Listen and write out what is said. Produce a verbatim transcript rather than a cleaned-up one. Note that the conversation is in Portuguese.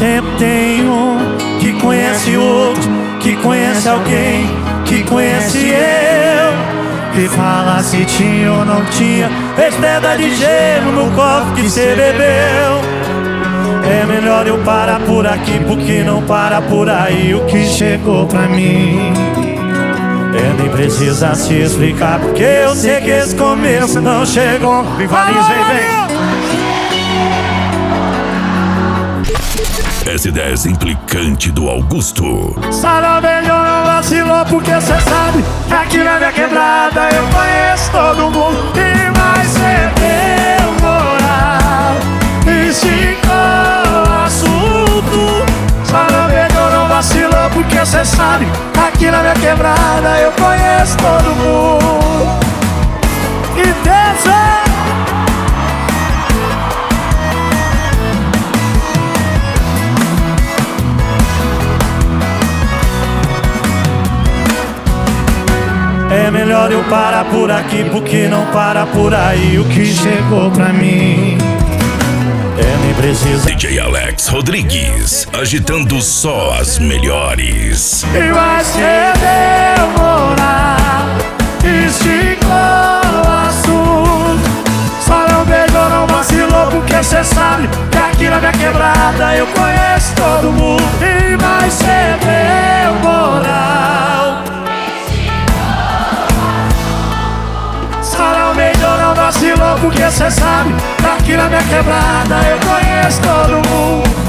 sempre tem um que conhece outro, que conhece alguém, que conhece eu, que fala se tinha ou não tinha fez pedra de gelo no copo que cê bebeu. É melhor eu parar por aqui, porque não para por aí o que chegou pra mim. É, nem precisa se explicar, porque eu sei que esse começo não chegou. Vem, Valinhos, vem, vem. Essa ideia é implicante do Augusto. Sarabelho não vacilou, porque cê sabe que aqui na minha quebrada eu conheço todo mundo. E mais cê deu moral, esticou o assunto. Sarabelho não vacilou, porque cê sabe que aqui na minha quebrada eu conheço todo mundo. E desce. É melhor eu parar por aqui, porque não para por aí o que chegou pra mim. É, nem precisa. D J Alex Rodrigues, agitando só as melhores. E vai ser demorar, esticou o assunto. Só não beijou, não vacilou, porque cê sabe que aqui na minha quebrada eu conheço todo mundo. E vai ser demorar. Não vacilou, porque cê sabe que aqui na minha quebrada eu conheço todo mundo.